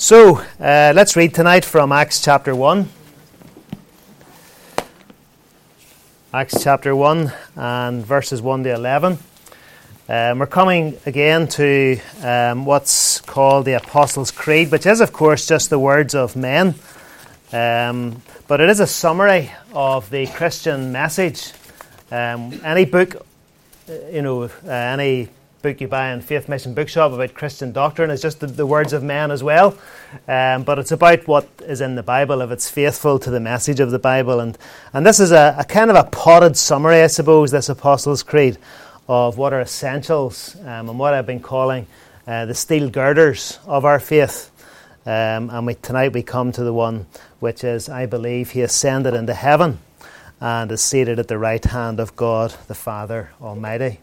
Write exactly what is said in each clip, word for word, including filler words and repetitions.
So, uh, let's read tonight from Acts chapter one. Acts chapter one and verses one to eleven. Um, we're coming again to um, what's called the Apostles' Creed, which is, of course, just the words of men. Um, but it is a summary of the Christian message. Um, any book, you know, uh, any book you buy in Faith Mission Bookshop about Christian doctrine is just the, the words of men as well. Um, but it's about what is in the Bible, if it's faithful to the message of the Bible. And, and this is a, a kind of a potted summary, I suppose, this Apostles' Creed, of what are essentials um, and what I've been calling uh, the steel girders of our faith. Um, and we, tonight we come to the one which is, I believe he ascended into heaven and is seated at the right hand of God the Father Almighty.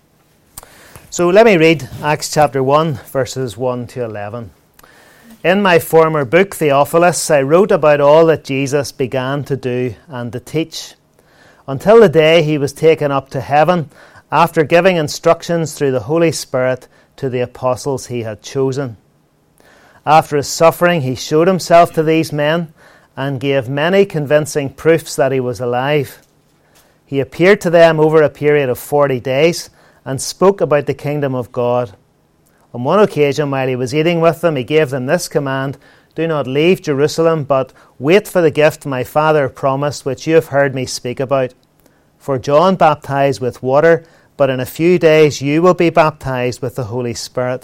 So let me read Acts chapter one, verses one to eleven. In my former book, Theophilus, I wrote about all that Jesus began to do and to teach, until the day he was taken up to heaven, after giving instructions through the Holy Spirit to the apostles he had chosen. After his suffering, he showed himself to these men and gave many convincing proofs that he was alive. He appeared to them over a period of forty days and spoke about the kingdom of God. On one occasion, while he was eating with them, he gave them this command: "Do not leave Jerusalem, but wait for the gift my Father promised, which you have heard me speak about. For John baptized with water, but in a few days you will be baptized with the Holy Spirit."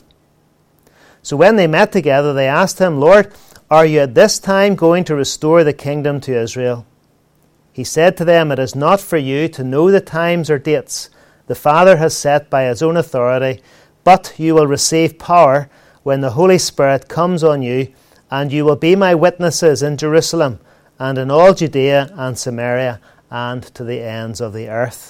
So when they met together, they asked him, "Lord, are you at this time going to restore the kingdom to Israel?" He said to them, "It is not for you to know the times or dates the Father has set by his own authority, but you will receive power when the Holy Spirit comes on you, and you will be my witnesses in Jerusalem and in all Judea and Samaria and to the ends of the earth."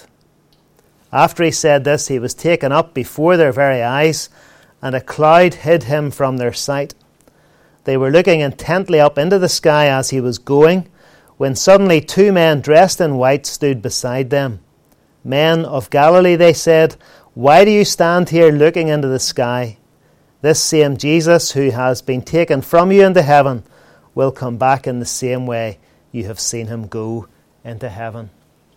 After he said this, he was taken up before their very eyes, and a cloud hid him from their sight. They were looking intently up into the sky as he was going, when suddenly two men dressed in white stood beside them. "Men of Galilee," they said, "why do you stand here looking into the sky? This same Jesus who has been taken from you into heaven will come back in the same way you have seen him go into heaven."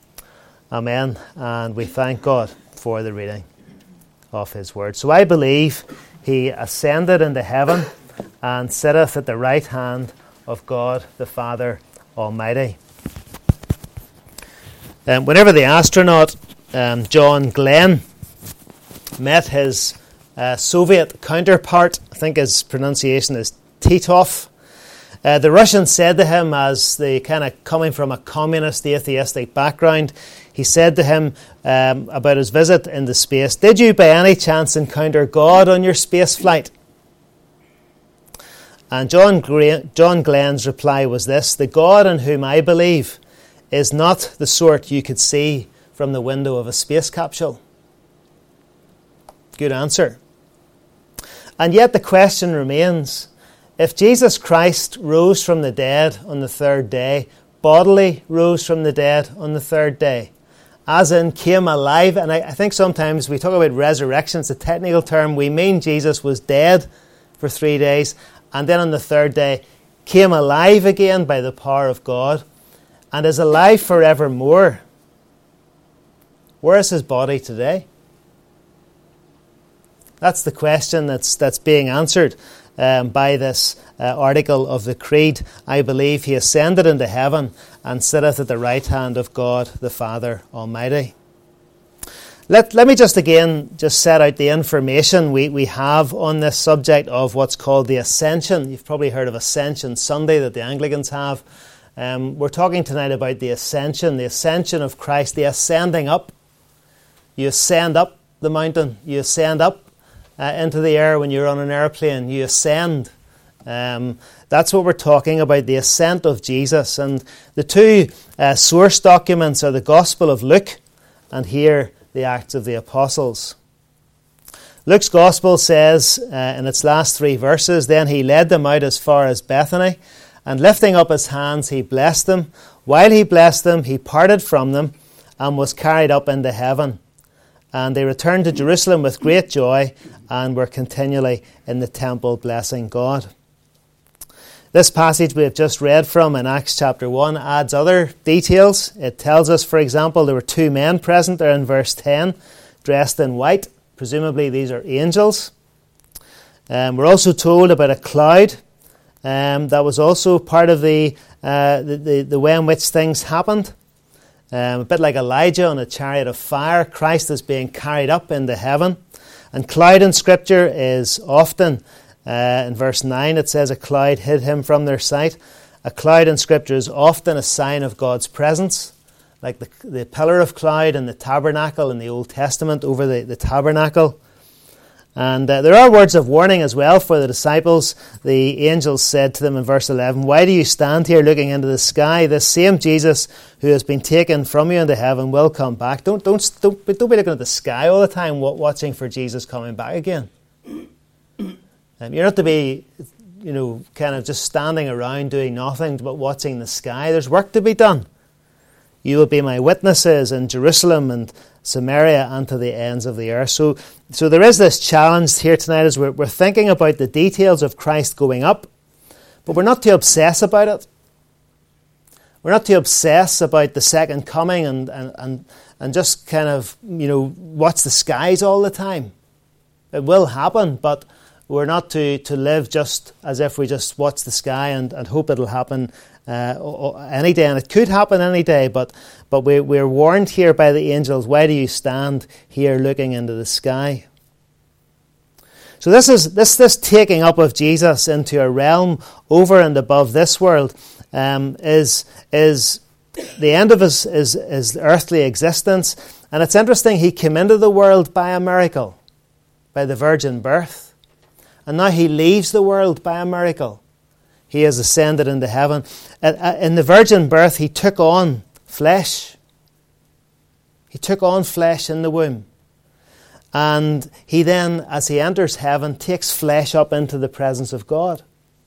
Amen. And we thank God for the reading of his word. So I believe he ascended into heaven and sitteth at the right hand of God the Father Almighty. Um, whenever the astronaut um, John Glenn met his uh, Soviet counterpart, I think his pronunciation is Titov, uh, the Russians said to him, as they kind of coming from a communist atheistic background, he said to him um, about his visit into space, "Did you by any chance encounter God on your space flight?" And John, Gra- John Glenn's reply was this: "The God in whom I believe is not the sort you could see from the window of a space capsule." Good answer. And yet the question remains, if Jesus Christ rose from the dead on the third day, bodily rose from the dead on the third day, as in came alive, and I, I think sometimes we talk about resurrection, it's a technical term, we mean Jesus was dead for three days, and then on the third day came alive again by the power of God, and is alive forevermore. Where is his body today? That's the question that's that's being answered um, by this uh, article of the Creed. I believe he ascended into heaven and sitteth at the right hand of God the Father Almighty. Let, let me just again just set out the information we, we have on this subject of what's called the Ascension. You've probably heard of Ascension Sunday that the Anglicans have. Um, we're talking tonight about the ascension, the ascension of Christ, the ascending up. You ascend up the mountain. You ascend up uh, into the air when you're on an airplane. You ascend. Um, that's what we're talking about, the ascent of Jesus. And the two uh, source documents are the Gospel of Luke and here the Acts of the Apostles. Luke's Gospel says uh, in its last three verses, "Then he led them out as far as Bethany, and lifting up his hands, he blessed them. While he blessed them, he parted from them and was carried up into heaven. And they returned to Jerusalem with great joy and were continually in the temple blessing God." This passage we have just read from in Acts chapter one adds other details. It tells us, for example, there were two men present there in verse ten, dressed in white. Presumably these are angels. Um, we're also told about a cloud um, that was also part of the, uh, the, the, the way in which things happened. Um, a bit like Elijah on a chariot of fire, Christ is being carried up into heaven. And cloud in Scripture is often, uh, in verse nine it says, a cloud hid him from their sight. A cloud in Scripture is often a sign of God's presence, like the, the pillar of cloud in the tabernacle in the Old Testament over the, the tabernacle. And uh, there are words of warning as well for the disciples. The angels said to them in verse eleven, "Why do you stand here looking into the sky? This same Jesus who has been taken from you into heaven will come back." Don't don't don't, don't be looking at the sky all the time, watching for Jesus coming back again. Um, you're not to be, you know, kind of just standing around doing nothing but watching the sky. There's work to be done. You will be my witnesses in Jerusalem and Samaria and to the ends of the earth. So, so there is this challenge here tonight as we're, we're thinking about the details of Christ going up, but we're not to obsess about it. We're not to obsess about the second coming and, and, and, and just kind of, you know, watch the skies all the time. It will happen, but we're not to, to live just as if we just watch the sky and, and hope it'll happen uh, any day. And it could happen any day, but, but we, we're warned here by the angels, why do you stand here looking into the sky? So this is this this taking up of Jesus into a realm over and above this world um, is, is the end of his, his, his earthly existence. And it's interesting, he came into the world by a miracle, by the virgin birth. And now he leaves the world by a miracle. He has ascended into heaven. In the virgin birth, he took on flesh. He took on flesh in the womb. And he then, as he enters heaven, takes flesh up into the presence of God.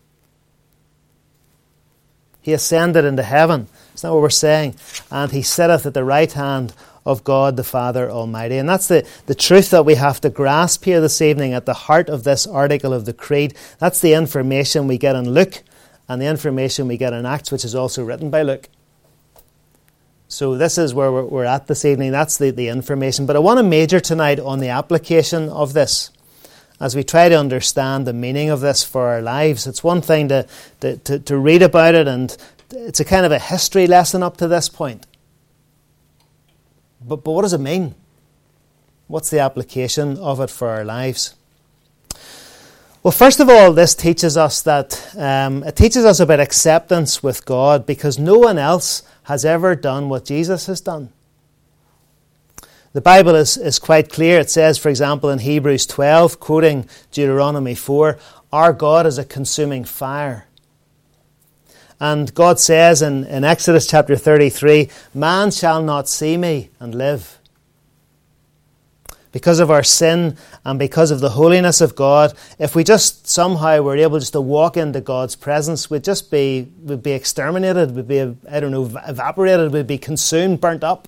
He ascended into heaven. That's not what we're saying. And he sitteth at the right hand of God the Father Almighty. And that's the, the truth that we have to grasp here this evening at the heart of this article of the Creed. That's the information we get in Luke and the information we get in Acts, which is also written by Luke. So this is where we're, we're at this evening. That's the, the information. But I want to major tonight on the application of this as we try to understand the meaning of this for our lives. It's one thing to, to, to, to read about it, and it's a kind of a history lesson up to this point. But, but what does it mean? What's the application of it for our lives? Well, first of all, this teaches us that um, it teaches us about acceptance with God, because no one else has ever done what Jesus has done. The Bible is, is quite clear. It says, for example, in Hebrews twelve, quoting Deuteronomy four, our God is a consuming fire. And God says in, in Exodus chapter thirty-three, man shall not see me and live. Because of our sin and because of the holiness of God, if we just somehow were able just to walk into God's presence, we'd just be, we'd be exterminated, we'd be, I don't know, evaporated, we'd be consumed, burnt up.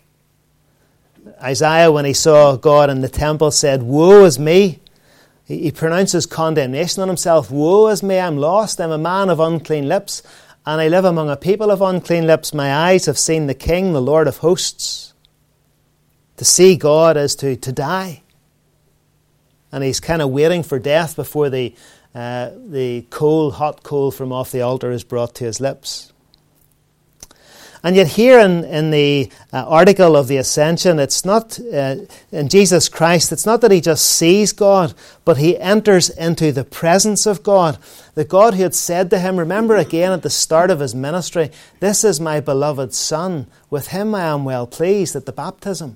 Isaiah, when he saw God in the temple, said, "Woe is me." He, he pronounces condemnation on himself. "Woe is me, I'm lost. I'm a man of unclean lips, and I live among a people of unclean lips. My eyes have seen the King, the Lord of hosts." To see God is to, to die. And he's kind of waiting for death before the, uh, the coal, hot coal from off the altar is brought to his lips. And yet here in, in the uh, article of the Ascension, it's not, uh, in Jesus Christ, it's not that he just sees God, but he enters into the presence of God. The God who had said to him, remember again at the start of his ministry, "This is my beloved Son, with him I am well pleased," at the baptism.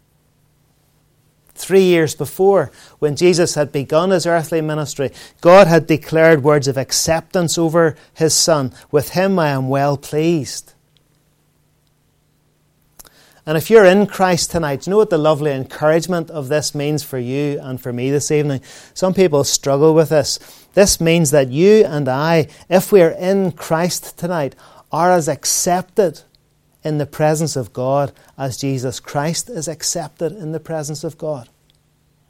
Three years before, when Jesus had begun his earthly ministry, God had declared words of acceptance over his Son. "With him I am well pleased." And if you're in Christ tonight, you know what the lovely encouragement of this means for you and for me this evening? Some people struggle with this. This means that you and I, if we are in Christ tonight, are as accepted in the presence of God as Jesus Christ is accepted in the presence of God.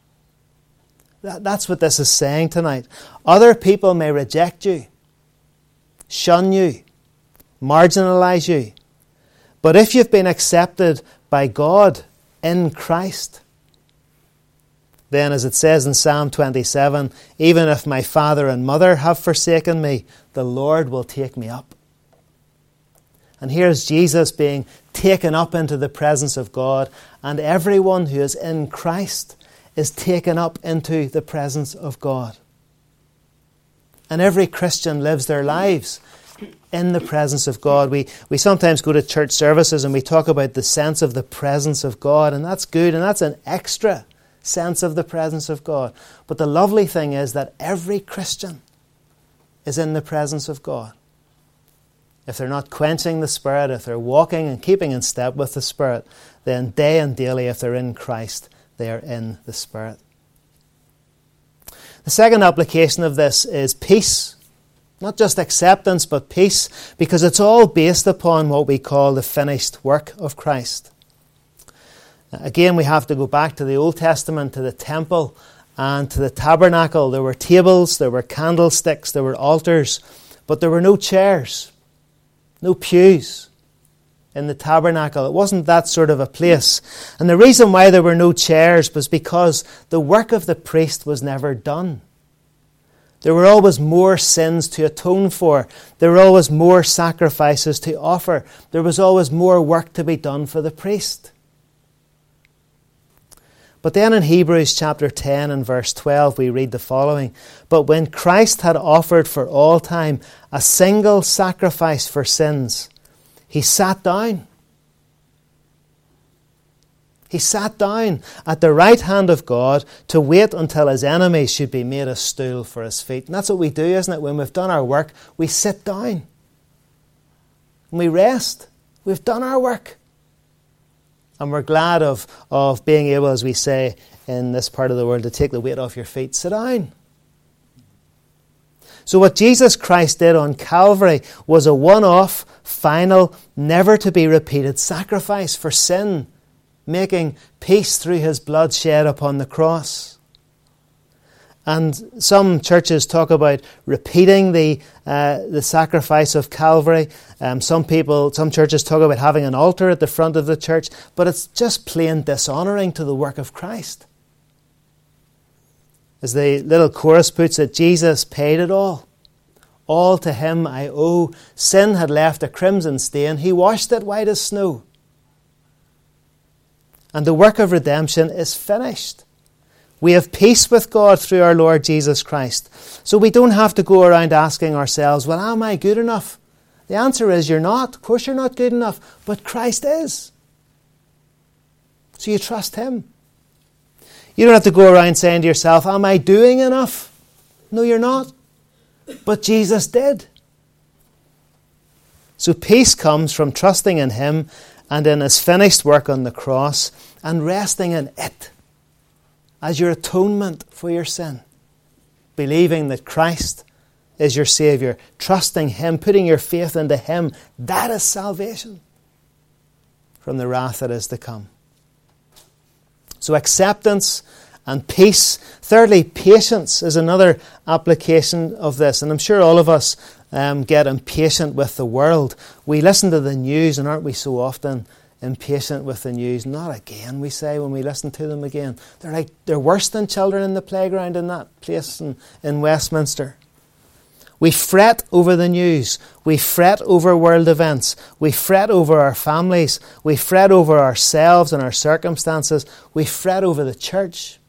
That, that's what this is saying tonight. Other people may reject you. shun you, marginalise you. But if you've been accepted by God in Christ, then as it says in Psalm twenty-seven, even if my father and mother have forsaken me, the Lord will take me up. And here's Jesus being taken up into the presence of God, and everyone who is in Christ is taken up into the presence of God. And every Christian lives their lives in the presence of God. We we sometimes go to church services and we talk about the sense of the presence of God, and that's good, and that's an extra sense of the presence of God. But the lovely thing is that every Christian is in the presence of God. If they're not quenching the Spirit, if they're walking and keeping in step with the Spirit, then day and daily, if they're in Christ, they are in the Spirit. The second application of this is peace. Not just acceptance, but peace, because it's all based upon what we call the finished work of Christ. Again, we have to go back to the Old Testament, to the temple and to the tabernacle. There were tables, there were candlesticks, there were altars, but there were no chairs, no pews in the tabernacle. It wasn't that sort of a place. And the reason why there were no chairs was because the work of the priest was never done. There were always more sins to atone for. There were always more sacrifices to offer. There was always more work to be done for the priest. But then in Hebrews chapter ten and verse twelve we read the following: "But when Christ had offered for all time a single sacrifice for sins, he sat down. He sat down at the right hand of God to wait until his enemies should be made a stool for his feet." And that's what we do, isn't it? When we've done our work, we sit down. And we rest. We've done our work. And we're glad of, of being able, as we say in this part of the world, to take the weight off your feet. Sit down. So what Jesus Christ did on Calvary was a one-off, final, never-to-be-repeated sacrifice for sin, making peace through his blood shed upon the cross. And some churches talk about repeating the uh, the sacrifice of Calvary. Um, some people, some churches talk about having an altar at the front of the church, but it's just plain dishonouring to the work of Christ. As the little chorus puts it, Jesus paid it all. All to him I owe. Sin had left a crimson stain. He washed it white as snow. And the work of redemption is finished. We have peace with God through our Lord Jesus Christ. So we don't have to go around asking ourselves, well, am I good enough? The answer is you're not. Of course you're not good enough, but Christ is. So you trust him. You don't have to go around saying to yourself, am I doing enough? No, you're not. But Jesus did. So peace comes from trusting in him and in his finished work on the cross and resting in it as your atonement for your sin. Believing that Christ is your Saviour, trusting him, putting your faith into him, that is salvation from the wrath that is to come. So acceptance and peace. Thirdly, patience is another application of this. And I'm sure all of us um, get impatient with the world. We listen to the news, and aren't we so often impatient with the news? Not again, we say when we listen to them again. They're like, they're worse than children in the playground in that place in, in Westminster. We fret over the news. We fret over world events. We fret over our families. We fret over ourselves and our circumstances. We fret over the church.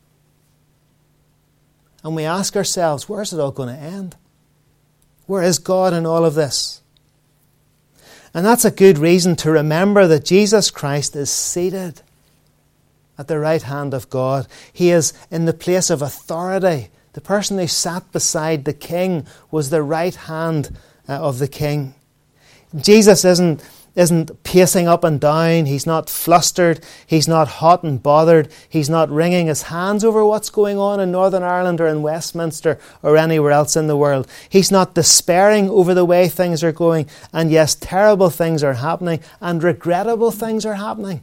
And we ask ourselves, where's it all going to end? Where is God in all of this? And that's a good reason to remember that Jesus Christ is seated at the right hand of God. He is in the place of authority. The person who sat beside the king was the right hand uh, of the king. Jesus isn't, isn't pacing up and down. He's not flustered. He's not hot and bothered. He's not wringing his hands over what's going on in Northern Ireland or in Westminster or anywhere else in the world. He's not despairing over the way things are going. And yes, terrible things are happening and regrettable things are happening.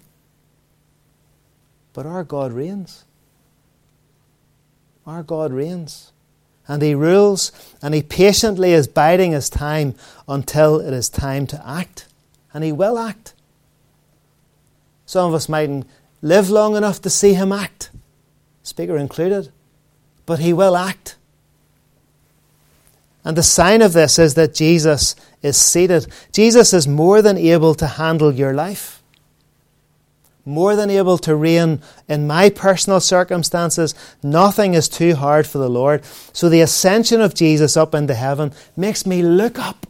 But our God reigns. Our God reigns. and he rules, and he patiently is biding his time until it is time to act. And he will act. Some of us mightn't live long enough to see him act, speaker included, but he will act. And the sign of this is that Jesus is seated. Jesus is more than able to handle your life, more than able to reign in my personal circumstances. Nothing is too hard for the Lord. So the ascension of Jesus up into heaven makes me look up.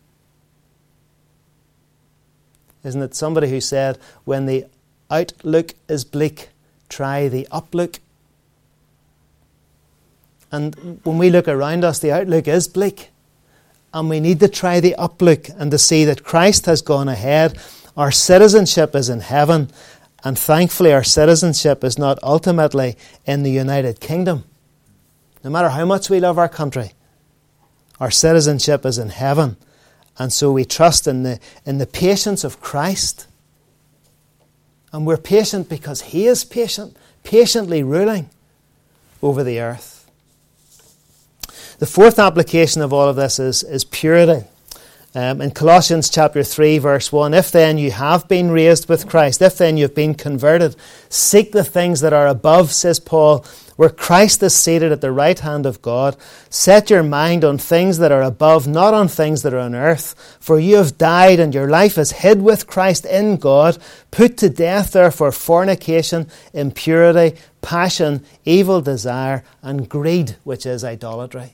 Isn't it somebody who said, when the outlook is bleak, try the uplook? And when we look around us, the outlook is bleak. And we need to try the uplook and to see that Christ has gone ahead. Our citizenship is in heaven. And thankfully our citizenship is not ultimately in the United Kingdom. No matter how much we love our country, our citizenship is in heaven. And so we trust in the, in the patience of Christ. And we're patient because he is patient, patiently ruling over the earth. The fourth application of all of this is, is purity. Um, in Colossians chapter three, verse one, if then you have been raised with Christ, if then you've been converted, seek the things that are above, says Paul, where Christ is seated at the right hand of God. Set your mind on things that are above, not on things that are on earth. For you have died, and your life is hid with Christ in God. Put to death, therefore, fornication, impurity, passion, evil desire, and greed, which is idolatry.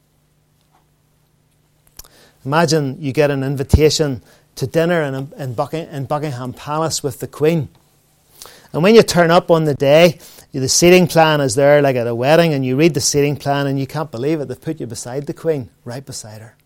Imagine you get an invitation to dinner in, in, Bucking, in Buckingham Palace with the Queen. And when you turn up on the day, the seating plan is there like at a wedding, and you read the seating plan and you can't believe it. They've put you beside the Queen, right beside her.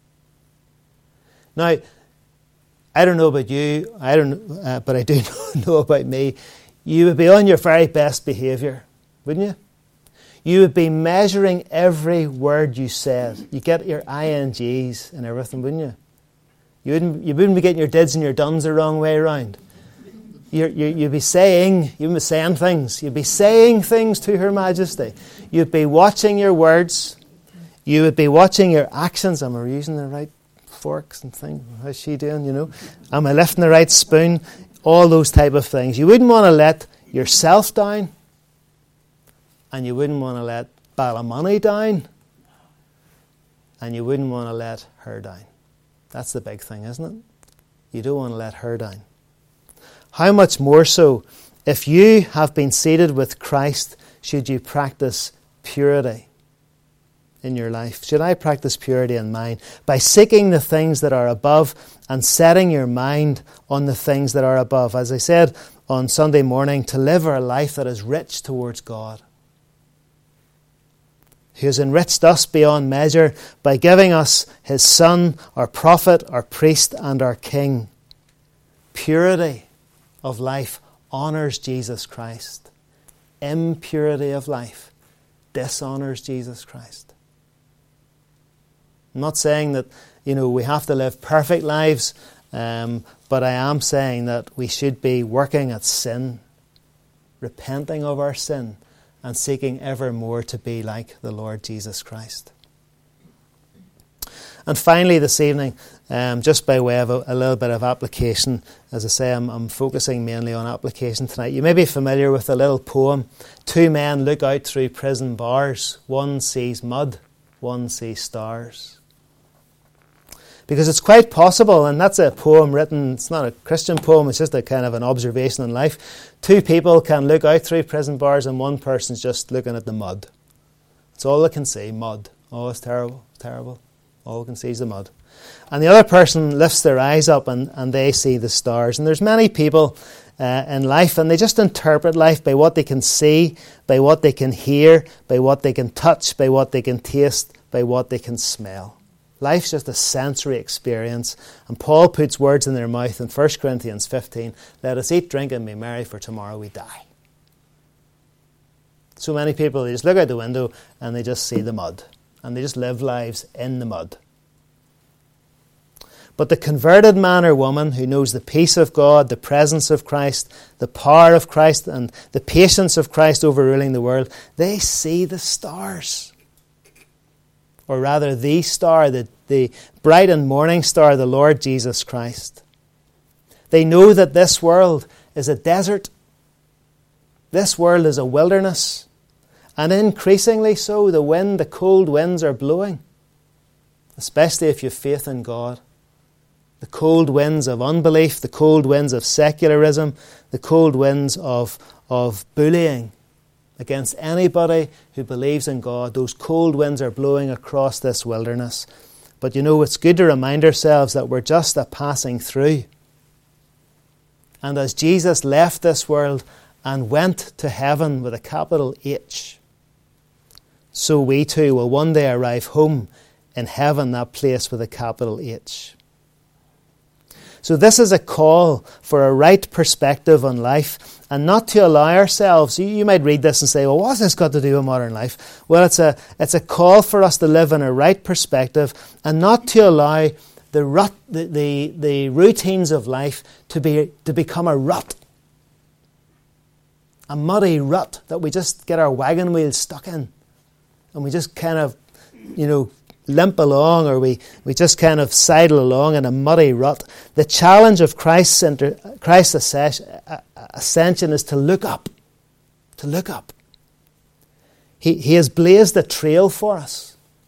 Now, I don't know about you, I don't, uh, but I do know about me. You would be on your very best behaviour, wouldn't you? You would be measuring every word you said. You get your I N Gs and everything, wouldn't you? You wouldn't, you wouldn't be getting your dids and your duns the wrong way around. You're, you, you'd be saying, you wouldn't be saying things. You'd be saying things to Her Majesty. You'd be watching your words. You would be watching your actions. Am I using the right forks and things? How's she doing, you know? Am I lifting the right spoon? All those type of things. You wouldn't want to let yourself down. And you wouldn't want to let Ballymoney down. And you wouldn't want to let her down. That's the big thing, isn't it? You don't want to let her down. How much more so, if you have been seated with Christ, should you practice purity in your life? Should I practice purity in mine? By seeking the things that are above and setting your mind on the things that are above. As I said on Sunday morning, to live a life that is rich towards God, who has enriched us beyond measure by giving us his Son, our prophet, our priest, and our King. Purity of life honours Jesus Christ. Impurity of life dishonours Jesus Christ. I'm not saying that, you know, we have to live perfect lives, um, but I am saying that we should be working at sin, repenting of our sin, and seeking ever more to be like the Lord Jesus Christ. And finally this evening, um, just by way of a, a little bit of application, as I say, I'm, I'm focusing mainly on application tonight. You may be familiar with the little poem, Two men look out through prison bars. One sees mud, one sees stars. Because it's quite possible, and that's a poem written, it's not a Christian poem, it's just a kind of an observation in life. Two people can look out through prison bars and one person's just looking at the mud. It's all they can see, mud. Oh, it's terrible, terrible. All they can see is the mud. And the other person lifts their eyes up and, and they see the stars. And there's many people uh, in life, and they just interpret life by what they can see, by what they can hear, by what they can touch, by what they can taste, by what they can smell. Life's just a sensory experience. And Paul puts words in their mouth in First Corinthians fifteen. Let us eat, drink, and be merry, for tomorrow we die. So many people, they just look out the window and they just see the mud. And they just live lives in the mud. But the converted man or woman who knows the peace of God, the presence of Christ, the power of Christ, and the patience of Christ overruling the world, they see the stars. or rather the star, the, the bright and morning star, the Lord Jesus Christ. They know that this world is a desert. This world is a wilderness. And increasingly so, the wind, the cold winds are blowing. Especially if you have faith in God. The cold winds of unbelief, the cold winds of secularism, the cold winds of, of bullying against anybody who believes in God. Those cold winds are blowing across this wilderness. But you know, it's good to remind ourselves that we're just a passing through. And as Jesus left this world and went to heaven with a capital H, so we too will one day arrive home in heaven, that place with a capital H. So this is a call for a right perspective on life, and not to allow ourselves, you, you might read this and say, well, what's this got to do with modern life? Well, it's a, it's a call for us to live in a right perspective and not to allow the rut, the, the, the routines of life to be to become a rut. A muddy rut that we just get our wagon wheels stuck in. And we just kind of, you know, limp along, or we, we just kind of sidle along in a muddy rut. The challenge of Christ's, inter, Christ's ascension is to look up. To look up. He, he has blazed a trail for us.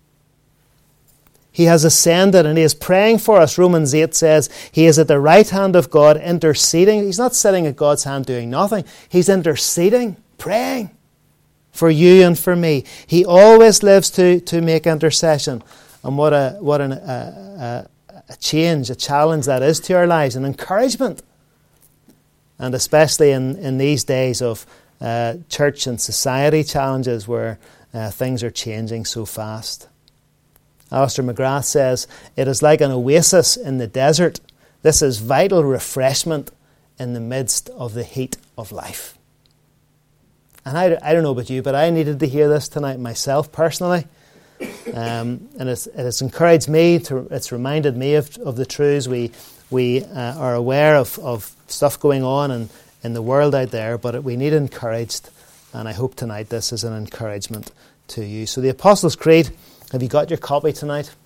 He has ascended and he is praying for us. Romans eight says he is at the right hand of God interceding. He's not sitting at God's hand doing nothing. He's interceding, praying for you and for me. He always lives to, to make intercession. And what a what an, a, a, a change, a challenge that is to our lives, an encouragement. And especially in, in these days of uh, church and society challenges where uh, things are changing so fast. Alistair McGrath says, it is like an oasis in the desert. This is vital refreshment in the midst of the heat of life. And I, I don't know about you, but I needed to hear this tonight myself personally. Um, and it's, it has encouraged me, to, it's reminded me of, of the truths. We, we uh, are aware of, of stuff going on in, in the world out there, but we need encouraged. And I hope tonight this is an encouragement to you. So the Apostles' Creed, have you got your copy tonight?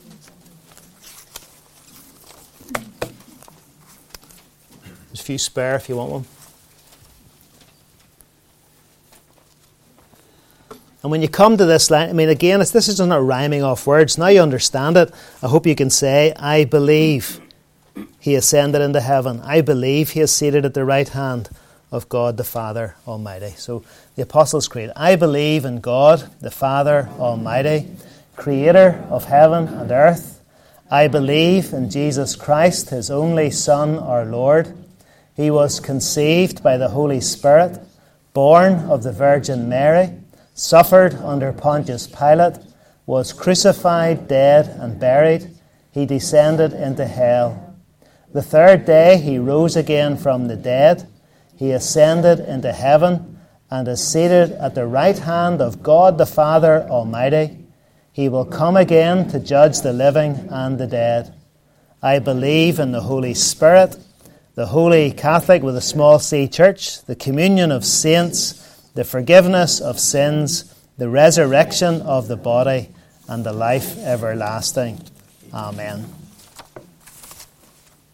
There's a few spare if you want one. And when you come to this line, I mean, again, it's, this is not rhyming off words. Now you understand it. I hope you can say, I believe he ascended into heaven. I believe he is seated at the right hand of God the Father Almighty. So the Apostles' Creed. I believe in God the Father Almighty, creator of heaven and earth. I believe in Jesus Christ, his only Son, our Lord. He was conceived by the Holy Spirit, born of the Virgin Mary, suffered under Pontius Pilate, was crucified, dead, and buried. He descended into hell. The third day he rose again from the dead. He ascended into heaven and is seated at the right hand of God the Father Almighty. He will come again to judge the living and the dead. I believe in the Holy Spirit, the Holy Catholic with a small c Church, the communion of saints, the forgiveness of sins, the resurrection of the body, and the life everlasting. Amen.